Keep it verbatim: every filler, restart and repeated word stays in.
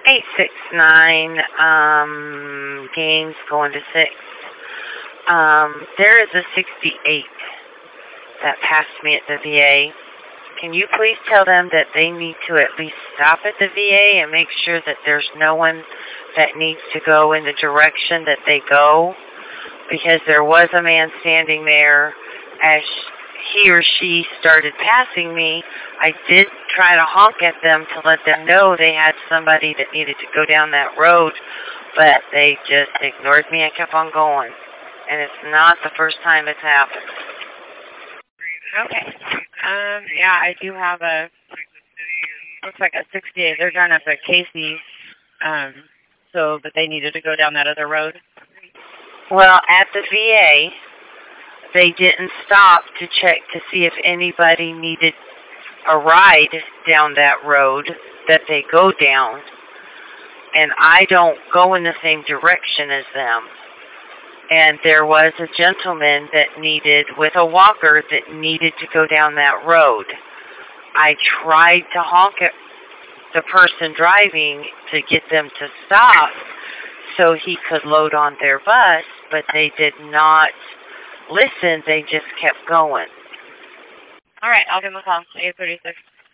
eight six nine, um, games going to six. Um, there is a sixty-eight that passed me at the V A. Can you please tell them that they need to at least stop at the V A and make sure that there's no one that needs to go in the direction that they go? Because there was a man standing there as he or she started passing me. I did try to honk at them to let them know they had somebody that needed to go down that road, but they just ignored me and kept on going. And it's not the first time it's happened. Okay. Um, yeah, I do have a, looks like a sixty-eight. They're down at the Casey's, um, so, but they needed to go down that other road. Well, at the V A, they didn't stop to check to see if anybody needed a ride down that road that they go down. And I don't go in the same direction as them. And there was a gentleman that needed, with a walker, that needed to go down that road. I tried to honk at the person driving to get them to stop so he could load on their bus, but they did not listen. They just kept going. All right, I'll give him a call. eight thirty-six.